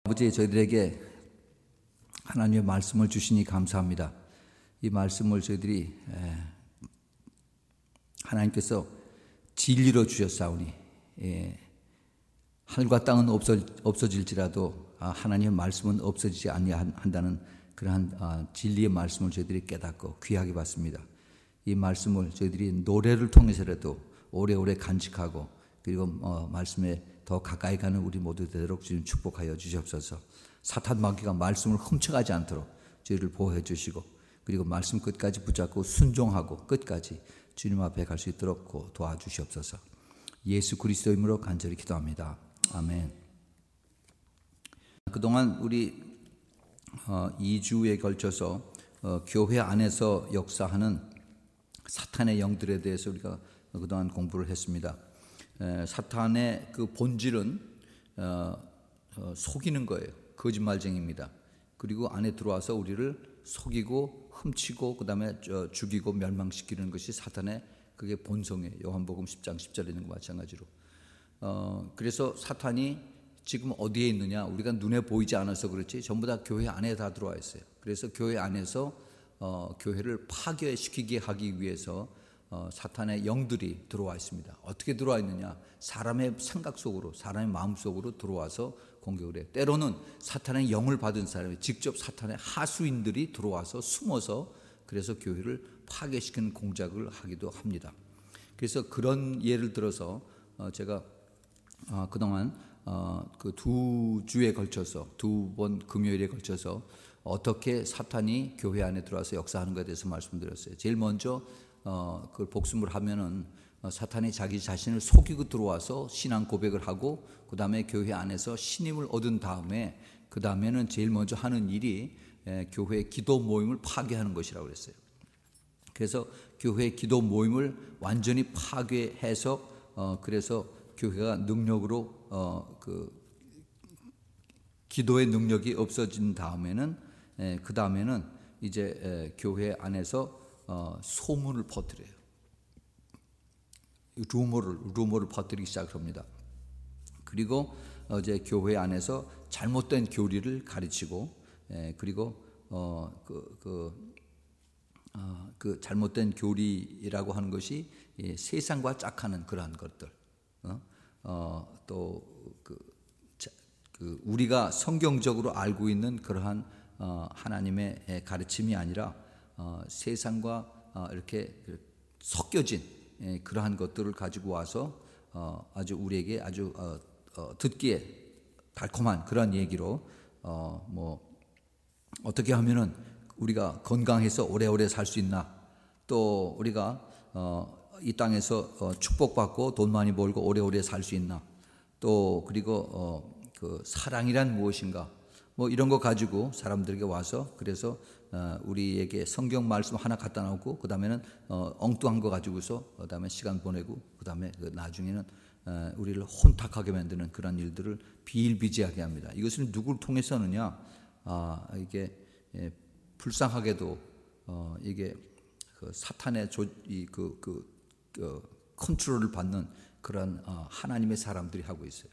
아버지, 저희들에게 하나님의 말씀을 주시니 감사합니다. 이 말씀을 저희들이 하나님께서 진리로 주셨사오니 하늘과 땅은 없어질지라도 하나님의 말씀은 없어지지 아니한다는 그러한 진리의 말씀을 저희들이 깨닫고 귀하게 받습니다. 이 말씀을 저희들이 노래를 통해서라도 오래오래 간직하고 그리고 말씀에 더 가까이 가는 우리 모두 되도록 주님 축복하여 주시옵소서. 사탄 마귀가 말씀을 훔쳐가지 않도록 저희를 보호해 주시고 그리고 말씀 끝까지 붙잡고 순종하고 끝까지 주님 앞에 갈 수 있도록 도와주시옵소서. 예수 그리스도 이름으로 간절히 기도합니다. 아멘. 그동안 우리 2주에 걸쳐서 교회 안에서 역사하는 사탄의 영들에 대해서 우리가 그동안 공부를 했습니다. 사탄의 그 본질은 속이는 거예요. 거짓말쟁이입니다. 그리고 안에 들어와서 우리를 속이고 훔치고 그 다음에 죽이고 멸망시키는 것이 사탄의 그게 본성이에요. 요한복음 10장 10절에 있는 것 마찬가지로. 그래서 사탄이 지금 어디에 있느냐, 우리가 눈에 보이지 않아서 그렇지 전부 다 교회 안에 다 들어와 있어요. 그래서 교회 안에서 교회를 파괴시키게 하기 위해서 사탄의 영들이 들어와 있습니다. 어떻게 들어와 있느냐, 사람의 생각 속으로, 사람의 마음 속으로 들어와서 공격을 해요. 때로는 사탄의 영을 받은 사람이 직접 사탄의 하수인들이 들어와서 숨어서 그래서 교회를 파괴시키는 공작을 하기도 합니다. 그래서 그런 예를 들어서 제가 그동안 그 2주에 걸쳐서 2번 금요일에 걸쳐서 어떻게 사탄이 교회 안에 들어와서 역사하는 것에 대해서 말씀드렸어요. 제일 먼저 그걸 복습을 하면은 사탄이 자기 자신을 속이고 들어와서 신앙 고백을 하고 그 다음에 교회 안에서 신임을 얻은 다음에 그 다음에는 제일 먼저 하는 일이 교회 기도 모임을 파괴하는 것이라고 그랬어요. 그래서 교회 기도 모임을 완전히 파괴해서 그래서 교회가 능력으로 그 기도의 능력이 없어진 다음에는 그 다음에는 이제 교회 안에서 소문을 퍼뜨려요. 루머를 퍼뜨리기 시작합니다. 그리고 이제 교회 안에서 잘못된 교리를 가르치고 그리고 그 잘못된 교리라고 하는 것이 세상과 짝하는 그러한 것들, 또 우리가 성경적으로 알고 있는 그러한 하나님의 가르침이 아니라 세상과 이렇게 섞여진 그러한 것들을 가지고 와서 아주 우리에게 아주 듣기에 달콤한 그런 얘기로 뭐 어떻게 하면은 우리가 건강해서 오래오래 살 수 있나, 또 우리가 이 땅에서 축복받고 돈 많이 벌고 오래오래 살 수 있나, 또 그리고 그 사랑이란 무엇인가, 뭐 이런 거 가지고 사람들에게 와서 그래서 우리에게 성경 말씀 하나 갖다 놓고 그 다음에는 엉뚱한 거 가지고서 그 다음에 시간 보내고 그 다음에 나중에는 우리를 혼탁하게 만드는 그런 일들을 비일비재하게 합니다. 이것을 누구를 통해서 하느냐? 이게 불쌍하게도 이게 그 사탄의 컨트롤을 받는 그런 하나님의 사람들이 하고 있어요.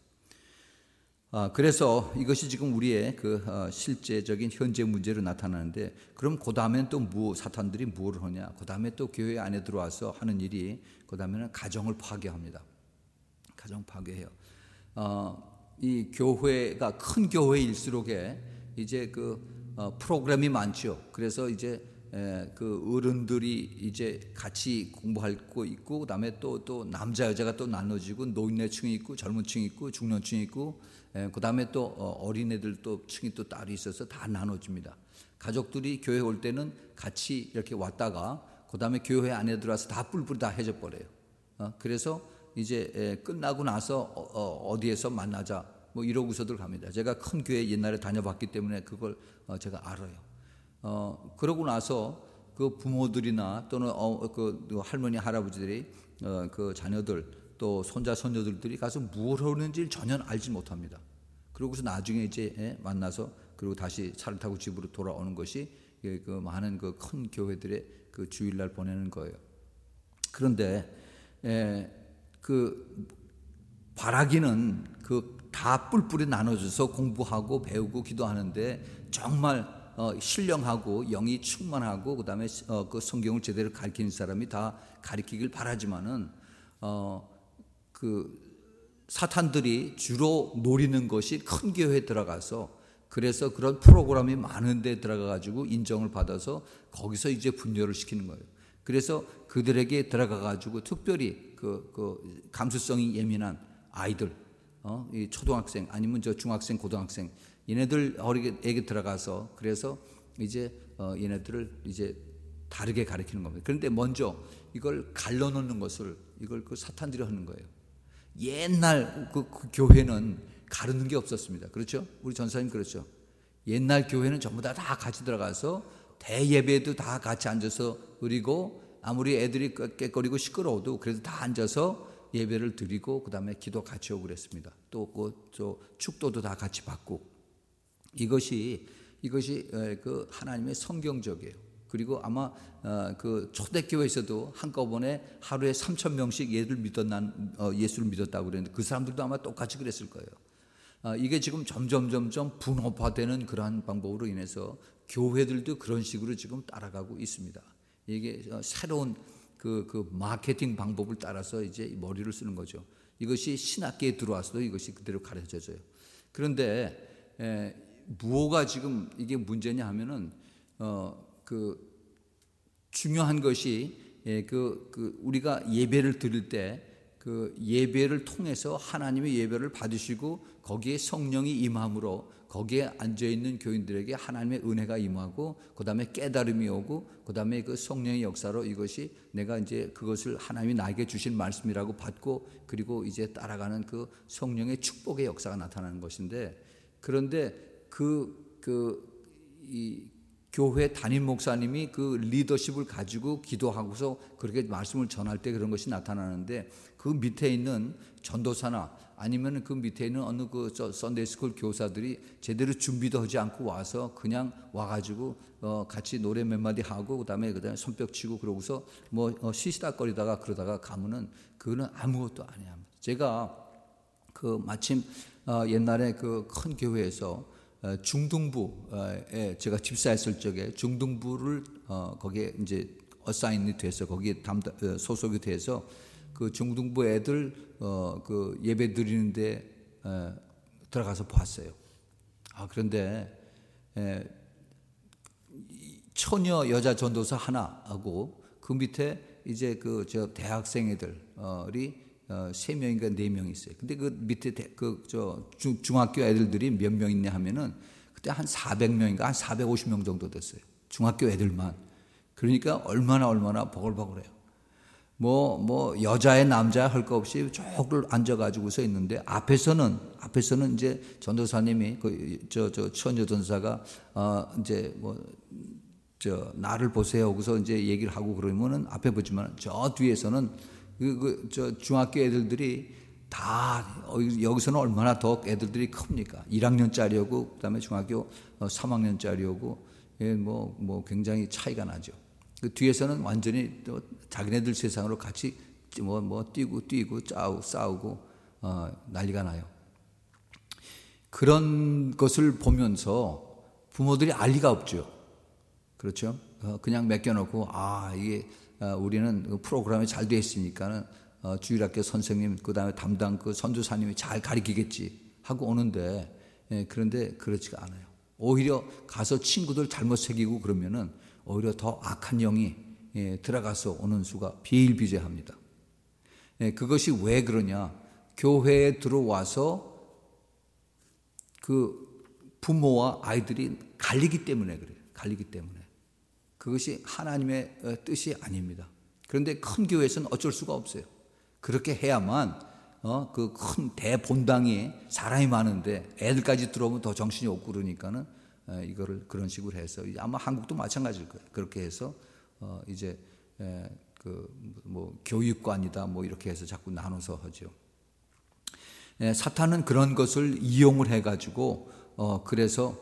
그래서 이것이 지금 우리의 그 실제적인 현재 문제로 나타나는데, 그럼 그 다음엔 또 사탄들이 무엇을 하냐? 그 다음에 또 교회 안에 들어와서 하는 일이 그 다음에는 가정을 파괴합니다. 가정 파괴해요. 이 교회가 큰 교회일수록에 이제 그 프로그램이 많죠. 그래서 이제 그 어른들이 이제 같이 공부할 거 있고, 그 다음에 또 남자 여자가 또 나눠지고, 노인네층이 있고, 젊은층이 있고, 중년층이 있고, 그 다음에 또 어린애들 또 층이 또 따로 있어서 다 나눠집니다. 가족들이 교회 올 때는 같이 이렇게 왔다가 그 다음에 교회 안에 들어와서 다 뿔뿔이 다 해져 버려요. 그래서 이제 끝나고 나서 어디에서 만나자 뭐 이러고서들 갑니다. 제가 큰 교회 옛날에 다녀봤기 때문에 그걸 제가 알아요. 그러고 나서 그 부모들이나 또는 그 할머니 할아버지들이 그 자녀들 또 손자 손녀들이 가서 뭘 하는지 전혀 알지 못합니다. 그러고서 나중에 이제 만나서 그리고 다시 차를 타고 집으로 돌아오는 것이 그 많은 그 큰 교회들의 그 주일날 보내는 거예요. 그런데 그 바라기는 그 다 뿔뿔이 나눠져서 공부하고 배우고 기도하는데 정말 신령하고 영이 충만하고 그다음에 그 성경을 제대로 가르치는 사람이 다 가르치길 바라지만은 그 사탄들이 주로 노리는 것이 큰 교회에 들어가서 그래서 그런 프로그램이 많은 데 들어가 가지고 인정을 받아서 거기서 이제 분열을 시키는 거예요. 그래서 그들에게 들어가 가지고 특별히 그 감수성이 예민한 아이들, 이 초등학생 아니면 저 중학생, 고등학생 얘네들 어리게 들어가서 그래서 이제 얘네들을 이제 다르게 가르치는 겁니다. 그런데 먼저 이걸 갈라놓는 것을 이걸 그 사탄들이 하는 거예요. 옛날 그 교회는 가르는 게 없었습니다. 그렇죠? 우리 전사님 그렇죠? 옛날 교회는 전부 다 같이 들어가서 대예배도 다 같이 앉아서 드리고 아무리 애들이 깨거리고 시끄러워도 그래도 다 앉아서 예배를 드리고 그다음에 기도 같이 오고 그랬습니다. 또 그 축도도 다 같이 받고 이것이 그 하나님의 성경적이에요. 그리고 아마 그 초대교회에서도 한꺼번에 하루에 3,000명씩 예수를 믿었다고 그랬는데 그 사람들도 아마 똑같이 그랬을 거예요. 이게 지금 점점 분업화되는 그러한 방법으로 인해서 교회들도 그런 식으로 지금 따라가고 있습니다. 이게 새로운 그 마케팅 방법을 따라서 이제 머리를 쓰는 거죠. 이것이 신학계에 들어와서도 이것이 그대로 가르쳐져요. 그런데 무엇가 지금 이게 문제냐 하면은 그 중요한 것이 그 우리가 예배를 드릴 때 그 예배를 통해서 하나님의 예배를 받으시고 거기에 성령이 임함으로 거기에 앉아 있는 교인들에게 하나님의 은혜가 임하고 그다음에 깨달음이 오고 그다음에 그 성령의 역사로 이것이 내가 이제 그것을 하나님이 나에게 주신 말씀이라고 받고 그리고 이제 따라가는 그 성령의 축복의 역사가 나타나는 것인데 그런데 이 교회 담임 목사님이 그 리더십을 가지고 기도하고서 그렇게 말씀을 전할 때 그런 것이 나타나는데 그 밑에 있는 전도사나 아니면 그 밑에 있는 어느 그 썬데이스쿨 교사들이 제대로 준비도 하지 않고 와서 그냥 와가지고 같이 노래 몇 마디 하고 그다음에 손뼉 치고 그러고서 뭐 시시닥거리다가 그러다가 가면은 그거는 아무것도 아니야. 제가 그 마침 옛날에 그 큰 교회에서 중등부에 제가 집사했을 적에 중등부를 거기에 이제 어사인이 돼서 거기에 소속이 돼서 그 중등부 애들 그 예배 드리는데 들어가서 봤어요. 그런데 처녀 여자 전도사 하나하고 그 밑에 이제 그 저 대학생 애들이 3명인가 4명 있어요. 근데 그 밑에 중학교 애들들이 몇 명 있냐 하면은 그때 한 400명인가 한 450명 정도 됐어요. 중학교 애들만. 그러니까 얼마나 버글버글해요. 뭐 여자애 남자 할 거 없이 쭉 앉아가지고서 있는데 앞에서는 이제 전도사님이 저 처녀 전사가 이제 나를 보세요 하고서 이제 얘기를 하고 그러면은 앞에 보지만 저 뒤에서는 저 중학교 애들들이 다 여기서는 얼마나 더 애들들이 큽니까? 1학년짜리하고 그다음에 중학교 3학년짜리하고 뭐 굉장히 차이가 나죠. 그 뒤에서는 완전히 또 자기네들 세상으로 같이 뛰고 싸우고 난리가 나요. 그런 것을 보면서 부모들이 알 리가 없죠. 그렇죠? 그냥 맡겨놓고 이게 우리는 프로그램이 잘 되어 있으니까는 주일학교 선생님 그다음에 담당 그 선교사님이 잘 가르치겠지 하고 오는데 그런데 그렇지가 않아요. 오히려 가서 친구들 잘못 새기고 그러면은 오히려 더 악한 영이 들어가서 오는 수가 비일비재합니다. 그것이 왜 그러냐? 교회에 들어와서 그 부모와 아이들이 갈리기 때문에 그래요. 갈리기 때문에. 그것이 하나님의 뜻이 아닙니다. 그런데 큰 교회에서는 어쩔 수가 없어요. 그렇게 해야만 그 큰 대본당이 사람이 많은데 애들까지 들어오면 더 정신이 없고 그러니까는 이거를 그런 식으로 해서 아마 한국도 마찬가지일 거예요. 그렇게 해서 이제 뭐 교육관이다 뭐 이렇게 해서 자꾸 나눠서 하죠. 사탄은 그런 것을 이용을 해가지고 그래서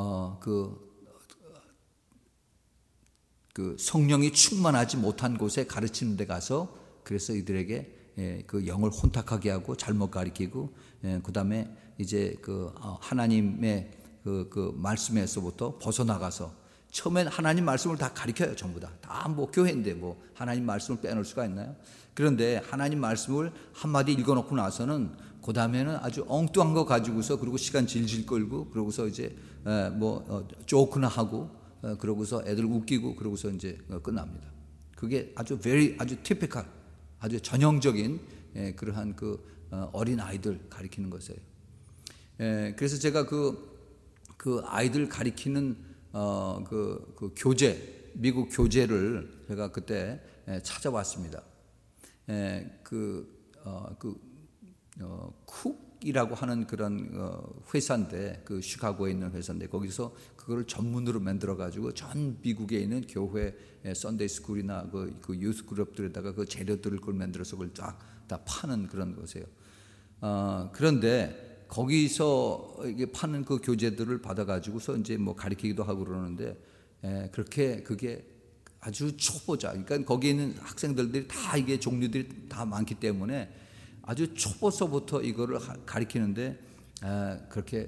그 성령이 충만하지 못한 곳에 가르치는 데 가서 그래서 이들에게 그 영을 혼탁하게 하고 잘못 가르치고 그다음에 이제 하나님의 그 말씀에서부터 벗어나가서 처음엔 하나님 말씀을 다 가르쳐요. 전부 다 뭐 교회인데 뭐 하나님 말씀을 빼놓을 수가 있나요? 그런데 하나님 말씀을 한마디 읽어놓고 나서는 그 다음에는 아주 엉뚱한 거 가지고서 그리고 시간 질질 끌고 그러고서 이제 조크나 하고 그러고서 애들 웃기고 그러고서 이제 끝납니다. 그게 아주 아주 티피컬, 아주 전형적인 그러한 어린 아이들 가리키는 것이에요. 그래서 제가 그 아이들 가리키는 그 교재, 미국 교재를 제가 그때 찾아왔습니다. 쿡이라고 하는 그런 회사인데, 그 시카고에 있는 회사인데, 거기서 그거를 전문으로 만들어 가지고 전 미국에 있는 교회 썬데이 스쿨이나 그 유스 그룹들에다가 그 재료들을 그걸 만들어서 그걸 쫙 다 파는 그런 것이에요. 그런데 거기서 이게 파는 그 교재들을 받아 가지고서 이제 뭐 가르치기도 하고 그러는데, 그게 아주 초보자, 그러니까 거기에 있는 학생들이 다 이게 종류들이 다 많기 때문에 아주 초보서부터 이거를 가르치는데, 그렇게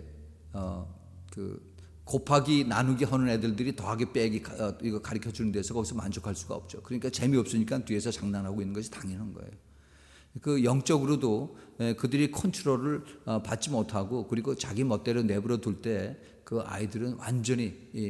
곱하기 나누기 하는 애들이 더하기 빼기 이거 가르쳐 주는 데서 거기서 만족할 수가 없죠. 그러니까 재미없으니까 뒤에서 장난하고 있는 것이 당연한 거예요. 그 영적으로도 그들이 컨트롤을 받지 못하고, 그리고 자기 멋대로 내버려 둘 때 그 아이들은 완전히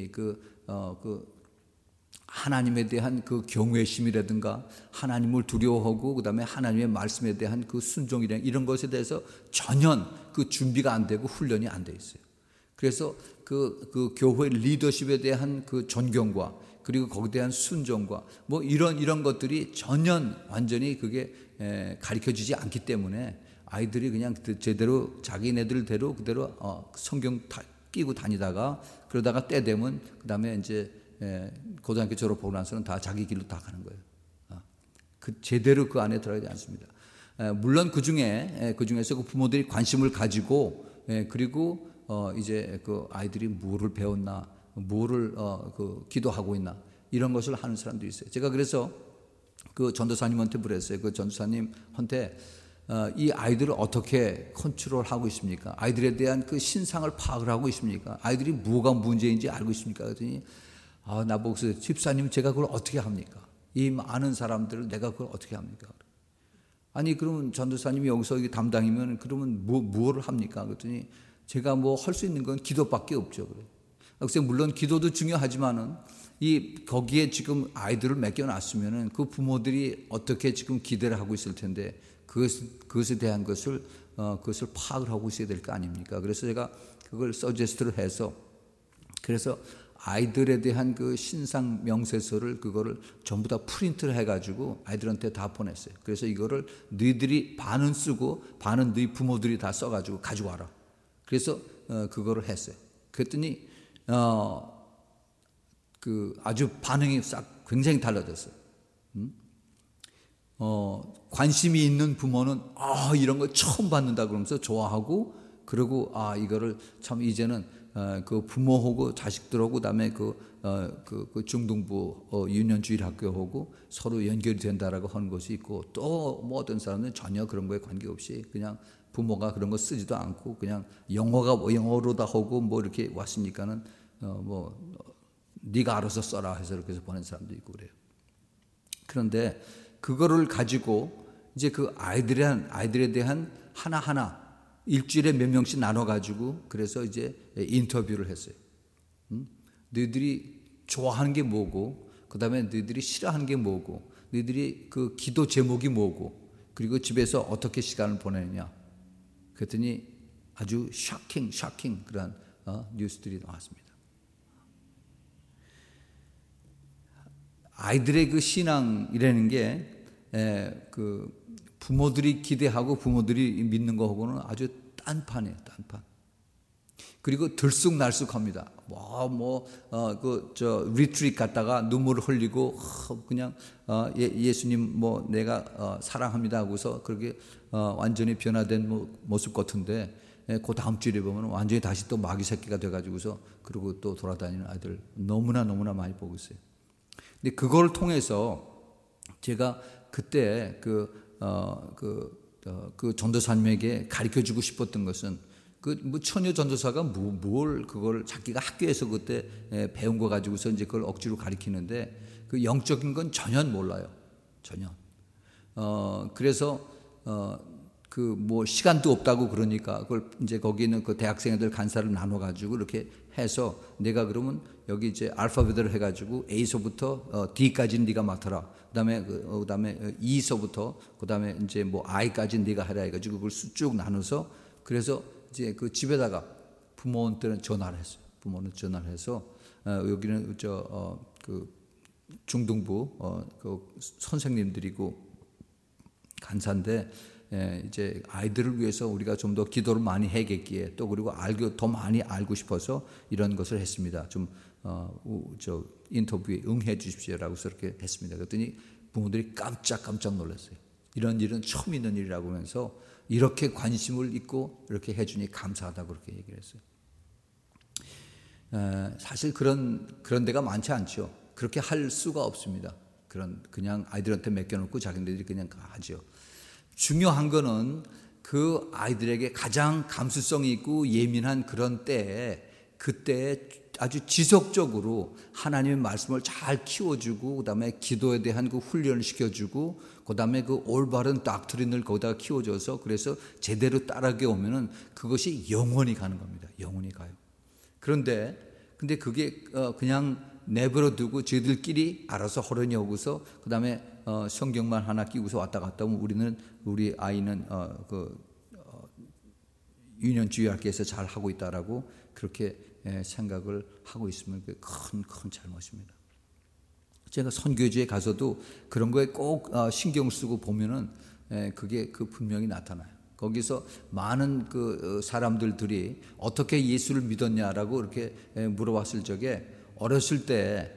하나님에 대한 그 경외심이라든가 하나님을 두려워하고 그다음에 하나님의 말씀에 대한 그 순종이랑 이런 것에 대해서 전혀 그 준비가 안 되고 훈련이 안 돼 있어요. 그래서 그 교회 리더십에 대한 그 존경과 그리고 거기에 대한 순종과 뭐 이런 것들이 전혀 완전히 그게 가르쳐지지 않기 때문에 아이들이 그냥 제대로 자기네들대로 그대로 성경 끼고 다니다가 그러다가 때 되면 그다음에 이제 고등학교 졸업하고 나서는 다 자기 길로 다 가는 거예요. 제대로 그 안에 들어가지 않습니다. 물론 그 중에서 그 부모들이 관심을 가지고 그리고 이제 그 아이들이 뭐를 배웠나, 뭐를 기도하고 있나 이런 것을 하는 사람도 있어요. 제가 그래서 그 전도사님한테 물었어요. 그 전도사님한테 이 아이들을 어떻게 컨트롤하고 있습니까? 아이들에 대한 그 신상을 파악을 하고 있습니까? 아이들이 뭐가 문제인지 알고 있습니까? 그랬더니 나보고 집사님, 제가 그걸 어떻게 합니까? 이 많은 사람들을 내가 그걸 어떻게 합니까? 아니, 그러면 전도사님이 여기서 담당이면 그러면 뭐를 합니까? 그랬더니 제가 뭐 할 수 있는 건 기도밖에 없죠. 그래서 물론 기도도 중요하지만은 거기에 지금 아이들을 맡겨놨으면은 그 부모들이 어떻게 지금 기대를 하고 있을 텐데 그것에 대한 그것을 파악을 하고 있어야 될 거 아닙니까? 그래서 제가 그걸 서제스트를 해서, 그래서 아이들에 대한 그 신상 명세서를 그거를 전부 다 프린트를 해가지고 아이들한테 다 보냈어요. 그래서 이거를 너희들이 반은 쓰고 반은 너희 부모들이 다 써가지고 가져와라. 그래서 그거를 했어요. 그랬더니 아주 반응이 굉장히 달라졌어요. 관심이 있는 부모는 이런 거 처음 받는다 그러면서 좋아하고, 그리고 이거를 참 이제는 그 부모하고 자식들하고 그다음에 그 중등부 유년주일 학교하고 서로 연결이 된다라고 하는 것이 있고, 또 뭐 어떤 사람은 전혀 그런 거에 관계없이 그냥 부모가 그런 거 쓰지도 않고 그냥 영어로다 하고 뭐 이렇게 왔으니까는 네가 알아서 써라 해서 이렇게 해서 보낸 사람도 있고 그래요. 그런데 그거를 가지고 이제 그 아이들에 대한 하나하나 일주일에 몇 명씩 나눠가지고 그래서 이제 인터뷰를 했어요. 너희들이 좋아하는 게 뭐고, 그 다음에 너희들이 싫어하는 게 뭐고, 너희들이 그 기도 제목이 뭐고, 그리고 집에서 어떻게 시간을 보내느냐. 그랬더니 아주 샤킹 그런 뉴스들이 나왔습니다. 아이들의 그 신앙이라는 게 그 부모들이 기대하고 부모들이 믿는 거하고는 아주 딴판이에요, 딴판. 그리고 들쑥날쑥합니다. 리트릿 갔다가 눈물을 흘리고 그냥 예수님 내가 사랑합니다 하고서 그렇게 완전히 변화된 모습 같은데, 그 다음 주에 보면 완전히 다시 또 마귀 새끼가 돼가지고서 그리고 또 돌아다니는 아이들 너무나 많이 보고 있어요. 근데 그걸 통해서 제가 그때 그 전도사님에게 가르쳐주고 싶었던 것은, 뭐 처녀 전도사가 뭘 그걸 자기가 학교에서 그때 배운 거 가지고서 이제 그걸 억지로 가리키는데 그 영적인 건 전혀 몰라요. 전혀. 그래서 그 뭐 시간도 없다고 그러니까 그걸 이제 거기 있는 그 대학생들 간사를 나눠 가지고 이렇게 해서 내가 그러면 여기 이제 알파벳을 해 가지고 A서부터 D까지는 네가 맡아라. 그다음에 E서부터 그다음에 이제 뭐 I까지는 네가 하라 해 가지고 그걸 쭉 나눠서 그래서 이제 그 집에다가 부모한테는 전화를 했어요. 부모는 전화를 해서 여기는 그 중등부 그 선생님들이고 간사인데 이제 아이들을 위해서 우리가 좀 더 기도를 많이 해야겠기에 또 그리고 더 많이 알고 싶어서 이런 것을 했습니다. 좀 인터뷰에 응해 주십시오라고 그렇게 했습니다. 그랬더니 부모들이 깜짝 놀랐어요. 이런 일은 처음 있는 일이라고 하면서 이렇게 관심을 있고 이렇게 해주니 감사하다고 그렇게 얘기를 했어요. 사실 그런 데가 많지 않죠. 그렇게 할 수가 없습니다. 그냥 아이들한테 맡겨놓고 자기네들이 그냥 하죠. 중요한 거는 그 아이들에게 가장 감수성이 있고 예민한 그런 때에 그때에 아주 지속적으로 하나님의 말씀을 잘 키워주고 그다음에 기도에 대한 그 훈련을 시켜주고 그다음에 그 올바른 닥트린을 거기다가 키워줘서 그래서 제대로 따라게 오면은 그것이 영원히 가는 겁니다. 영원히 가요. 근데 그게 그냥 내버려 두고 저희들끼리 알아서 허련히 오고서 그다음에 성경만 하나 끼고서 왔다 갔다 하면 우리 아이는 유년주의 학교에서 잘 하고 있다라고 그렇게 생각을 하고 있으면 큰 잘못입니다. 제가 선교지에 가서도 그런 거에 꼭 신경 쓰고 보면은 그게 분명히 나타나요. 거기서 많은 그 사람들이 어떻게 예수를 믿었냐라고 이렇게 물어봤을 적에 어렸을 때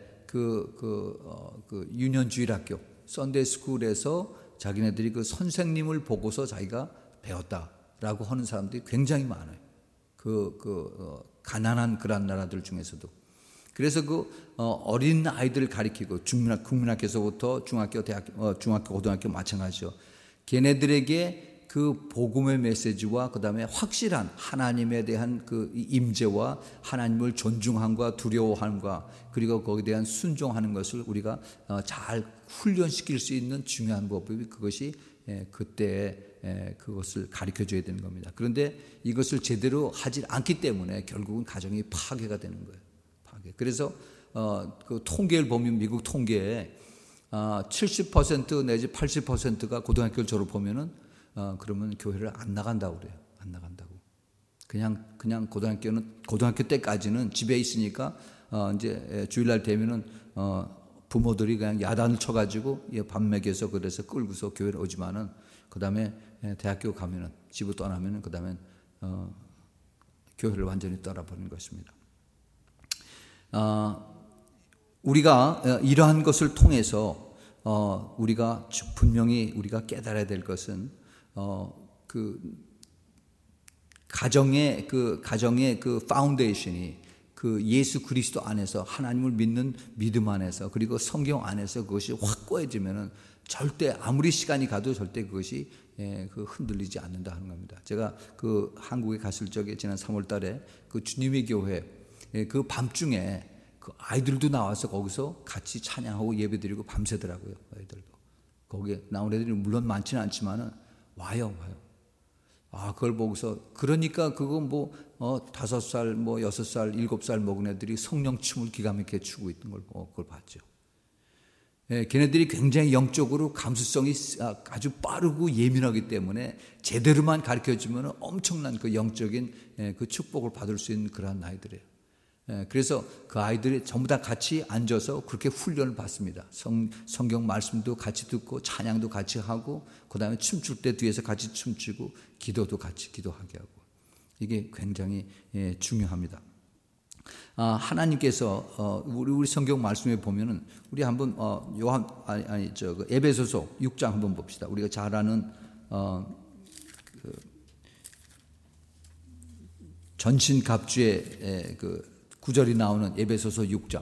유년주일학교 썬데이 스쿨에서 자기네들이 그 선생님을 보고서 자기가 배웠다라고 하는 사람들이 굉장히 많아요. 가난한 그런 나라들 중에서도. 그래서 어린 아이들을 가리키고 국민학교에서부터 중학교, 고등학교 마찬가지죠. 걔네들에게 그 복음의 메시지와 그다음에 확실한 하나님에 대한 그 임재와 하나님을 존중함과 두려워함과 그리고 거기에 대한 순종하는 것을 우리가 잘 훈련시킬 수 있는 중요한 법이 그것이 그때에 그것을 가르쳐줘야 되는 겁니다. 그런데 이것을 제대로 하지 않기 때문에 결국은 가정이 파괴가 되는 거예요. 그래서 그 통계를 보면 미국 통계에 70% 내지 80%가 고등학교를 졸업하면은 그러면 교회를 안 나간다고 그래요. 안 나간다고. 그냥 고등학교 때까지는 집에 있으니까 이제 주일날 되면은 부모들이 그냥 야단을 쳐가지고 밥 먹여서 그래서 끌고서 교회를 오지만은 그 다음에 대학교 가면은 집을 떠나면은 그 다음에 교회를 완전히 떠나버리는 것입니다. 우리가 이러한 것을 통해서 우리가 분명히 우리가 깨달아야 될 것은 가정의 그 파운데이션이 그 예수 그리스도 안에서 하나님을 믿는 믿음 안에서 그리고 성경 안에서 그것이 확고해지면은 절대 아무리 시간이 가도 절대 그것이 흔들리지 않는다 하는 겁니다. 제가 한국에 갔을 적에 지난 3월달에 주님의 교회 그 밤중에 그 아이들도 나와서 거기서 같이 찬양하고 예배드리고 밤새더라고요. 아이들도 거기에 나온 애들이 물론 많지는 않지만은 와요. 그걸 보고서 그러니까 그거 5살, 6살, 7살 먹은 애들이 성령춤을 기가 막히게 추고 있는 그걸 봤죠. 걔네들이 굉장히 영적으로 감수성이 아주 빠르고 예민하기 때문에 제대로만 가르쳐주면 엄청난 그 영적인 그 축복을 받을 수 있는 그러한 아이들이에요. 그래서 그 아이들이 전부 다 같이 앉아서 그렇게 훈련을 받습니다. 성경 말씀도 같이 듣고 찬양도 같이 하고 그 다음에 춤출 때 뒤에서 같이 춤추고 기도도 같이 기도하게 하고 이게 굉장히 중요합니다. 하나님께서 우리 성경 말씀에 보면은 우리 한번 에베소서 6장 한번 봅시다. 우리가 잘 아는 전신갑주의 구절이 나오는 에베소서 6장.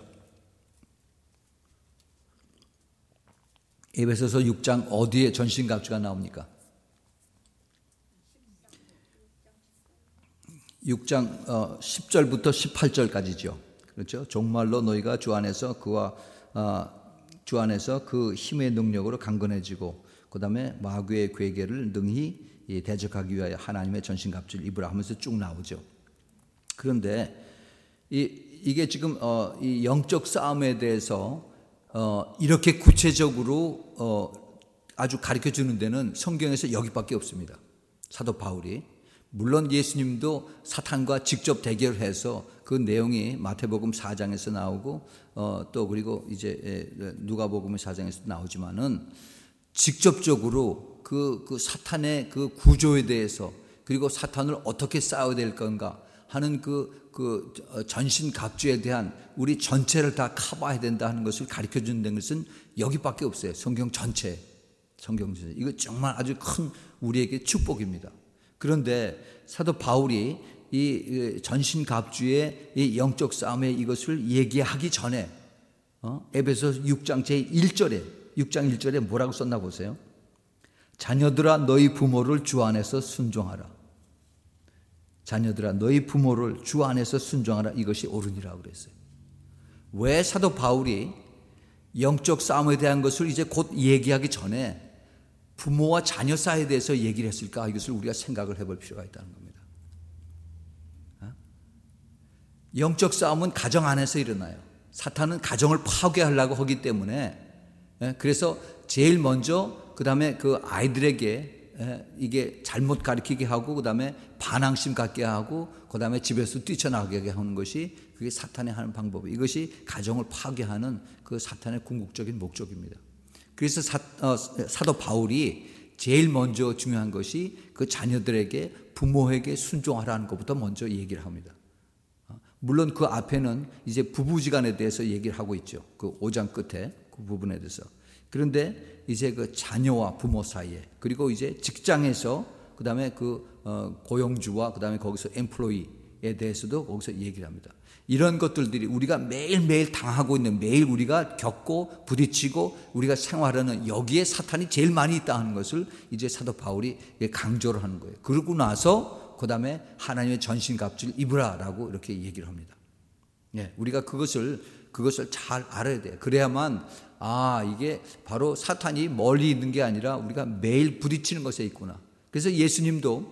에베소서 6장 어디에 전신갑주가 나옵니까? 6장 10절부터 18절까지죠. 그렇죠? 종말로 너희가 주 안에서 주 안에서 그 힘의 능력으로 강건해지고 그다음에 마귀의 괴계를 능히 대적하기 위하여 하나님의 전신갑주를 입으라 하면서 쭉 나오죠. 그런데 이게 지금 이 영적 싸움에 대해서 이렇게 구체적으로 아주 가르쳐 주는 데는 성경에서 여기밖에 없습니다. 사도 바울이 물론 예수님도 사탄과 직접 대결해서 그 내용이 마태복음 4장에서 나오고 또 그리고 이제 누가복음 4장에서 나오지만은 직접적으로 그 사탄의 그 구조에 대해서 그리고 사탄을 어떻게 싸워야 될 건가 하는 그 전신갑주에 대한 우리 전체를 다 커버해야 된다 하는 것을 가르쳐 주는 것은 여기밖에 없어요. 성경 전체. 이거 정말 아주 큰 우리에게 축복입니다. 그런데 사도 바울이 이 전신갑주의 이 영적 싸움에 이것을 얘기하기 전에 에베소서 6장 제1절에 뭐라고 썼나 보세요. 자녀들아 너희 부모를 주 안에서 순종하라. 자녀들아 너희 부모를 주 안에서 순종하라. 이것이 옳으니라고 그랬어요. 왜 사도 바울이 영적 싸움에 대한 것을 이제 곧 얘기하기 전에 부모와 자녀 사이에 대해서 얘기를 했을까? 이것을 우리가 생각을 해볼 필요가 있다는 겁니다. 영적 싸움은 가정 안에서 일어나요. 사탄은 가정을 파괴하려고 하기 때문에 그래서 제일 먼저 그 다음에 그 아이들에게 이게 잘못 가르치게 하고 그 다음에 반항심 갖게 하고 그 다음에 집에서 뛰쳐나가게 하는 것이 그게 사탄이 하는 방법이에요. 이것이 가정을 파괴하는 그 사탄의 궁극적인 목적입니다. 그래서 사도 바울이 제일 먼저 중요한 것이 그 자녀들에게 부모에게 순종하라는 것부터 먼저 얘기를 합니다. 물론 그 앞에는 이제 부부지간에 대해서 얘기를 하고 있죠. 그 5장 끝에 그 부분에 대해서. 그런데 이제 그 자녀와 부모 사이에 그리고 이제 직장에서 그 다음에 그 고용주와 그 다음에 거기서 엠플로이에 대해서도 거기서 얘기를 합니다. 이런 것들이 우리가 매일매일 당하고 있는 매일 우리가 겪고 부딪히고 우리가 생활하는 여기에 사탄이 제일 많이 있다 하는 것을 이제 사도 바울이 강조를 하는 거예요. 그러고 나서 그 다음에 하나님의 전신갑주를 입으라라고 이렇게 얘기를 합니다. 우리가 그것을 잘 알아야 돼요. 그래야만 이게 바로 사탄이 멀리 있는 게 아니라 우리가 매일 부딪히는 것에 있구나. 그래서 예수님도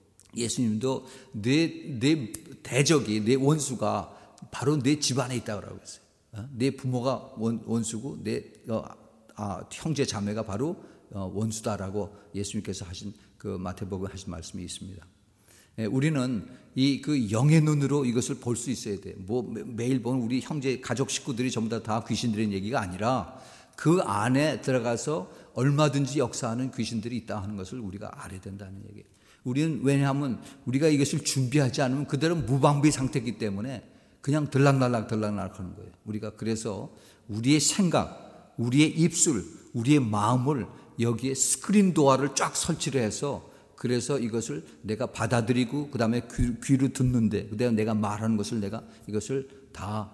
내 대적이 내 원수가 바로 내 집안에 있다고 했어요. 내 부모가 원수고 내 형제 자매가 바로 원수다라고 예수님께서 하신 그 마태복음 하신 말씀이 있습니다. 우리는 그 영의 눈으로 이것을 볼 수 있어야 돼. 매일 보는 우리 형제 가족 식구들이 전부 다 귀신들의 얘기가 아니라 그 안에 들어가서 얼마든지 역사하는 귀신들이 있다 하는 것을 우리가 알아야 된다는 얘기예요. 우리는 왜냐하면 우리가 이것을 준비하지 않으면 그대로 무방비 상태이기 때문에 그냥 들락날락 하는 거예요. 우리가 그래서 우리의 생각, 우리의 입술, 우리의 마음을 여기에 스크린 도어를 쫙 설치를 해서 그래서 이것을 내가 받아들이고 그 다음에 귀로 듣는데 그 다음에 내가 말하는 것을 내가 이것을 다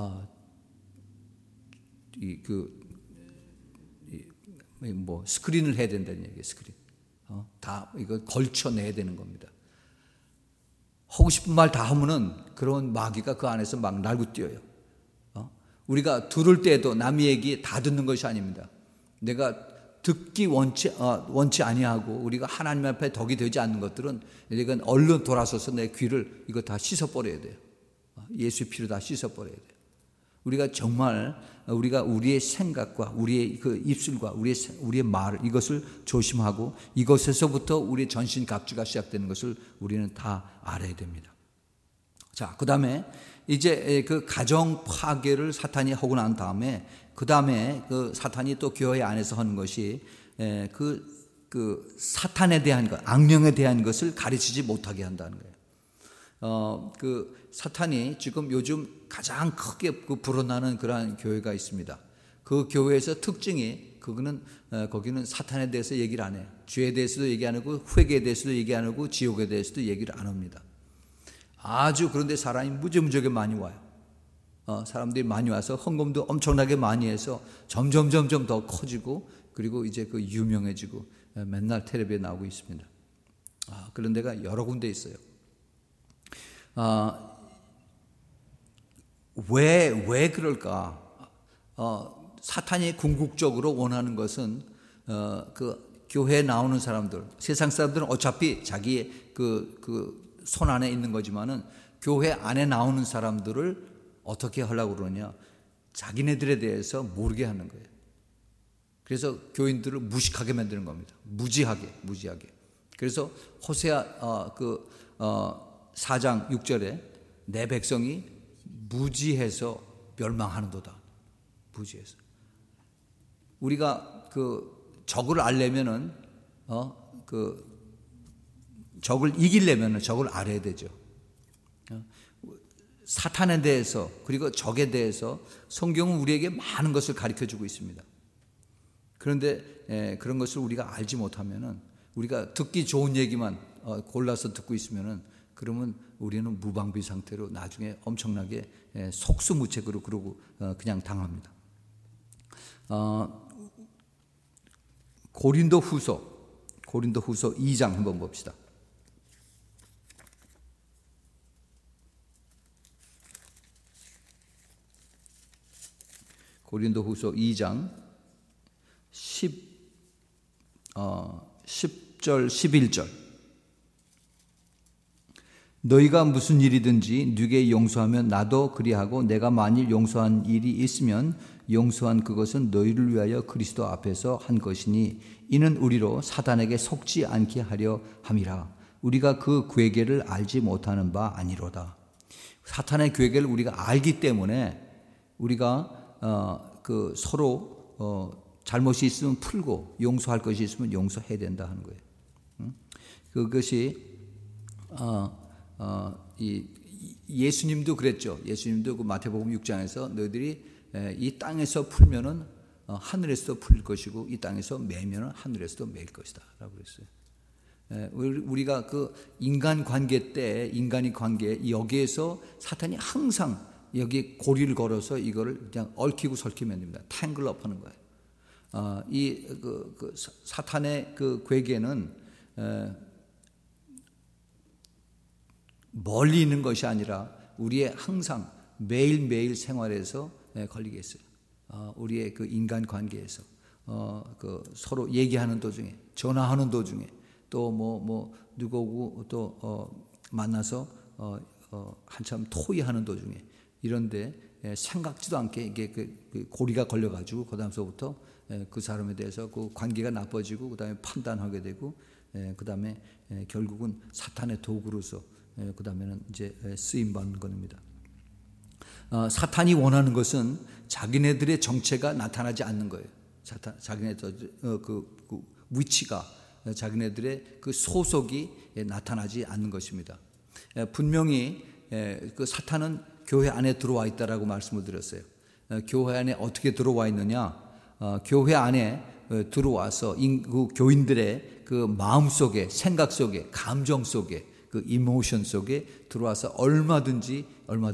스크린을 해야 된다는 얘기예요. 스크린. 다 이거 걸쳐내야 되는 겁니다. 하고 싶은 말 다 하면은 그런 마귀가 그 안에서 막 날고 뛰어요. 우리가 들을 때도 남의 얘기 다 듣는 것이 아닙니다. 내가 듣기 원치 아니하고 우리가 하나님 앞에 덕이 되지 않는 것들은 이건 얼른 돌아서서 내 귀를 이거 다 씻어버려야 돼요. 예수의 피로 다 씻어버려야 돼요. 우리가 정말 우리의 생각과 우리의 그 입술과 우리의 말 이것을 조심하고 이것에서부터 우리의 전신 갑주가 시작되는 것을 우리는 다 알아야 됩니다. 자, 그 다음에 이제 그 가정 파괴를 사탄이 하고 난 다음에 그 다음에 그 사탄이 또 교회 안에서 하는 것이 그 사탄에 대한 것, 악령에 대한 것을 가르치지 못하게 한다는 거예요. 그 사탄이 지금 요즘 가장 크게 불어나는 그러한 교회가 있습니다. 그 교회에서 특징이 거기는 사탄에 대해서 얘기를 안 해요. 죄에 대해서도 얘기 안 하고 회개에 대해서도 얘기 안 하고 지옥에 대해서도 얘기를 안 합니다. 아주 그런데 사람이 무지무지하게 많이 와요. 사람들이 많이 와서 헌금도 엄청나게 많이 해서 점점 더 커지고 그리고 이제 그 유명해지고 맨날 텔레비에 나오고 있습니다. 그런 데가 여러 군데 있어요. 왜 그럴까? 사탄이 궁극적으로 원하는 것은 그 교회에 나오는 사람들, 세상 사람들은 어차피 자기의 그 손 안에 있는 거지만은 교회 안에 나오는 사람들을 어떻게 하려고 그러냐? 자기네들에 대해서 모르게 하는 거예요. 그래서 교인들을 무식하게 만드는 겁니다. 무지하게. 그래서 호세아 4장 6절에 내 백성이 무지해서 멸망하는도다. 무지해서. 우리가 그 적을 알려면은 적을 이기려면은 적을 알아야 되죠. 사탄에 대해서 그리고 적에 대해서 성경은 우리에게 많은 것을 가르쳐 주고 있습니다. 그런데 그런 것을 우리가 알지 못하면은 우리가 듣기 좋은 얘기만 골라서 듣고 있으면은 그러면 우리는 무방비 상태로 나중에 엄청나게 속수무책으로 그러고 그냥 당합니다. 고린도후서 2장 한번 봅시다. 고린도후서 2장 10절 11절 너희가 무슨 일이든지 네게 용서하면 나도 그리하고 내가 만일 용서한 일이 있으면 용서한 그것은 너희를 위하여 그리스도 앞에서 한 것이니 이는 우리로 사단에게 속지 않게 하려 함이라. 우리가 그 괴계를 알지 못하는 바 아니로다. 사탄의 괴계를 우리가 알기 때문에 우리가 그 서로 잘못이 있으면 풀고 용서할 것이 있으면 용서해야 된다 하는 거예요. 그것이 예수님도 그랬죠. 예수님도 그 마태복음 6장에서 너희들이 이 땅에서 풀면은 하늘에서도 풀릴 것이고 이 땅에서 매면은 하늘에서도 매일 것이다라고 그랬어요. 우리가 그 인간 관계 때 인간의 관계 여기에서 사탄이 항상 여기 고리를 걸어서 이거를 그냥 얽히고 설키면 됩니다. 탱글업 하는 거예요. 그 사탄의 그 괴계는 멀리 있는 것이 아니라 우리의 항상 매일매일 생활에서 걸리게 했어요. 우리의 그 인간 관계에서 그 서로 얘기하는 도중에 전화하는 도중에 또 누구고 또 만나서 한참 토의하는 도중에 이런데 생각지도 않게 이게 그 고리가 걸려가지고 그 다음서부터 그 사람에 대해서 그 관계가 나빠지고 그 다음에 판단하게 되고 그 다음에 결국은 사탄의 도구로서 그 다음에는 이제 쓰임 받는 겁니다. 사탄이 원하는 것은 자기네들의 정체가 나타나지 않는 거예요. 자기네들 그 위치가 자기네들의 그 소속이 나타나지 않는 것입니다. 분명히 그 사탄은 교회 안에 들어와 있다라고 말씀을 드렸어요. 교회 안에 어떻게 들어와 있느냐? 교회 안에 들어와서 그 교인들의 그 마음 속에, 생각 속에, 감정 속에, 그 이모션 속에 들어와서 얼마든지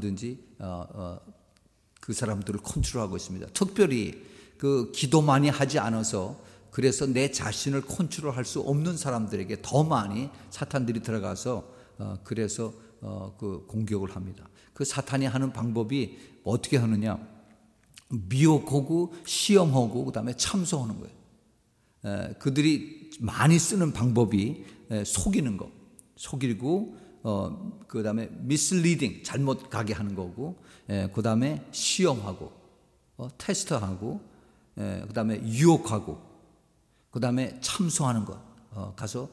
그 사람들을 컨트롤하고 있습니다. 특별히 그 기도 많이 하지 않아서 그래서 내 자신을 컨트롤할 수 없는 사람들에게 더 많이 사탄들이 들어가서 그래서 그 공격을 합니다. 그 사탄이 하는 방법이 어떻게 하느냐? 미혹하고 시험하고 그다음에 참소하는 거예요. 그들이 많이 쓰는 방법이 속이는 거, 속이고 그다음에 misleading 잘못 가게 하는 거고, 그다음에 시험하고 테스트하고, 그다음에 유혹하고, 그다음에 참소하는 것. 가서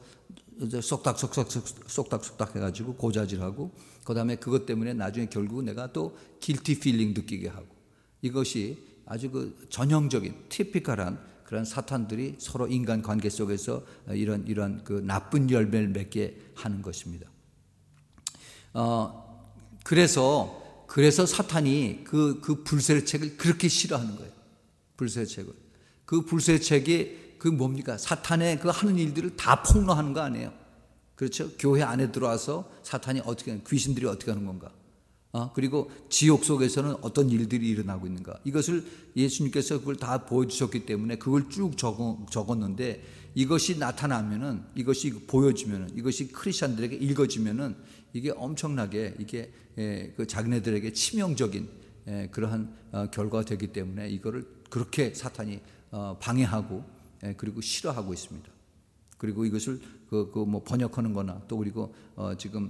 쏙닥쏙닥 해가지고 고자질하고, 그다음에 그것 때문에 나중에 결국 내가 또 guilty feeling 느끼게 하고, 이것이 아주 그 전형적인 티피컬한 그런 사탄들이 서로 인간 관계 속에서 이런 그 나쁜 열매를 맺게 하는 것입니다. 그래서 사탄이 그 불세책을 그렇게 싫어하는 거예요. 불세책을. 그 불세책이 그 뭡니까? 사탄의 그 하는 일들을 다 폭로하는 거 아니에요. 그렇죠? 교회 안에 들어와서 사탄이 어떻게, 귀신들이 어떻게 하는 건가? 그리고 지옥 속에서는 어떤 일들이 일어나고 있는가? 이것을 예수님께서 그걸 다 보여주셨기 때문에 그걸 쭉 적었는데, 이것이 나타나면은, 이것이 보여지면은, 이것이 크리스천들에게 읽어지면은 이게 엄청나게 이게 그 자기네들에게 치명적인 그러한 결과가 되기 때문에 이거를 그렇게 사탄이 방해하고 그리고 싫어하고 있습니다. 그리고 이것을 뭐 번역하는 거나 또 그리고 지금